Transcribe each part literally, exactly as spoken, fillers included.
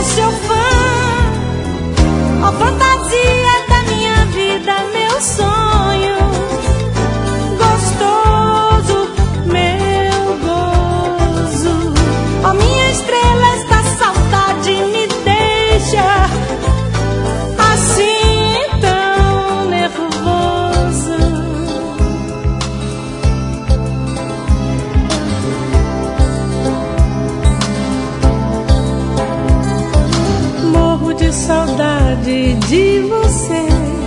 sou seu fã. Ó fantasia da minha vida, meu sonho gostoso, meu gozo. Ó minha estrela, esta saudade me deixa assim tão nervoso. Morro de saudade de você,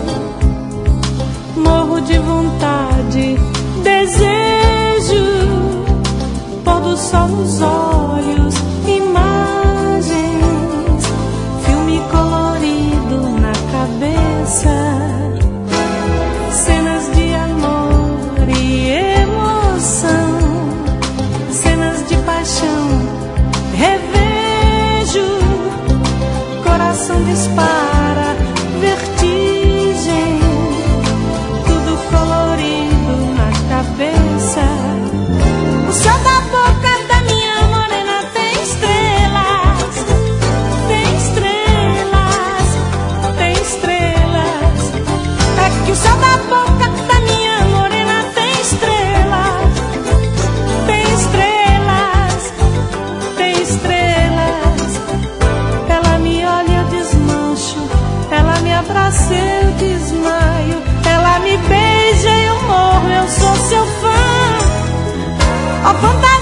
morro de vontade, desejo, pôr do sol nos olhos, imagens, filme colorido na cabeça, cenas de amor e emoção, cenas de paixão, revejo, coração dispara, vertigem, tudo colorido na cabeça. O céu da boca da minha morena tem estrelas, tem estrelas, tem estrelas. É que o céu da boca da minha morena tem estrelas, tem estrelas, tem estrelas. Ela me olha, eu desmancho, ela me abraça, eu desmaio, ela me beija e eu morro, eu sou seu fã. Ó fantasia